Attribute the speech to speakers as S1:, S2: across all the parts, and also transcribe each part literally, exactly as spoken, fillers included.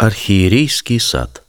S1: Архиерейский сад.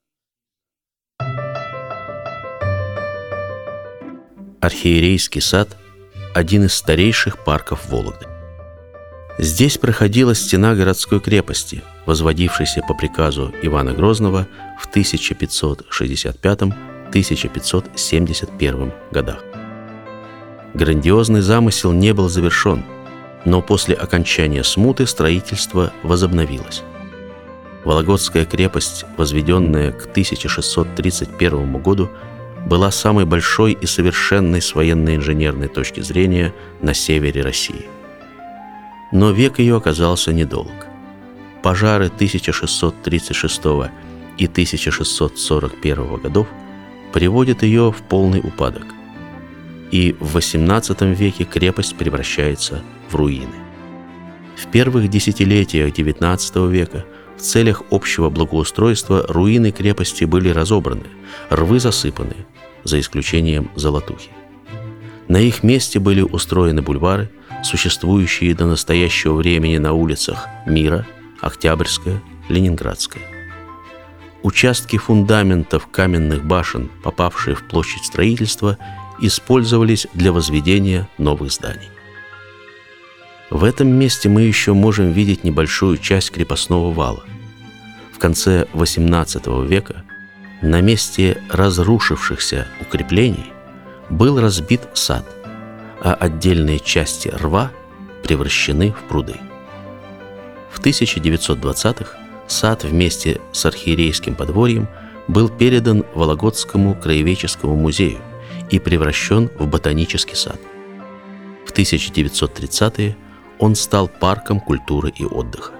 S1: Архиерейский сад – один из старейших парков Вологды. Здесь проходила стена городской крепости, возводившейся по приказу Ивана Грозного в тысяча пятьсот шестьдесят пятом — тысяча пятьсот семьдесят первом годах. Грандиозный замысел не был завершен, но после окончания смуты строительство возобновилось. Вологодская крепость, возведенная к тысяча шестьсот тридцать первому году, была самой большой и совершенной с военно-инженерной точки зрения на севере России. Но век ее оказался недолг. Пожары тысяча шестьсот тридцать шестого и тысяча шестьсот сорок первого годов приводят ее в полный упадок. И в восемнадцатом веке крепость превращается в руины. В первых десятилетиях девятнадцатого века в целях общего благоустройства руины крепости были разобраны, рвы засыпаны, за исключением Золотухи. На их месте были устроены бульвары, существующие до настоящего времени на улицах Мира, Октябрьская, Ленинградская. Участки фундаментов каменных башен, попавшие в площадь строительства, использовались для возведения новых зданий. В этом месте мы еще можем видеть небольшую часть крепостного вала. В конце восемнадцатого века на месте разрушившихся укреплений был разбит сад, а отдельные части рва превращены в пруды. В тысяча девятьсот двадцатых сад вместе с архиерейским подворьем был передан Вологодскому краеведческому музею и превращен в ботанический сад. В тысяча девятьсот тридцатые он стал парком культуры и отдыха.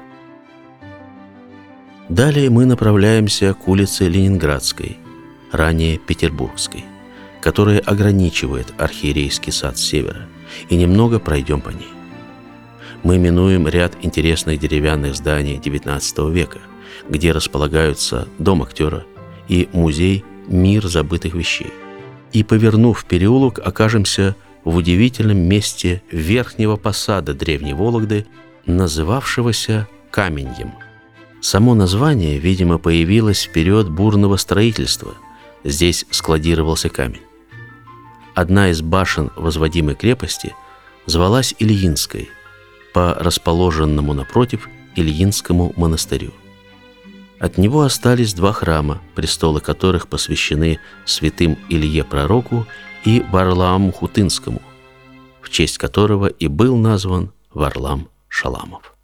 S1: Далее мы направляемся к улице Ленинградской, ранее Петербургской, которая ограничивает архиерейский сад с севера, и немного пройдем по ней. Мы минуем ряд интересных деревянных зданий девятнадцатого века, где располагаются Дом актера и музей «Мир забытых вещей». И, повернув в переулок, окажемся в удивительном месте верхнего посада древней Вологды, называвшегося Каменьем. Само название, видимо, появилось в период бурного строительства. Здесь складировался камень. Одна из башен возводимой крепости звалась Ильинской, по расположенному напротив Ильинскому монастырю. От него остались два храма, престолы которых посвящены святым Илье Пророку и Варлааму Хутынскому, в честь которого и был назван Варлам Шаламов.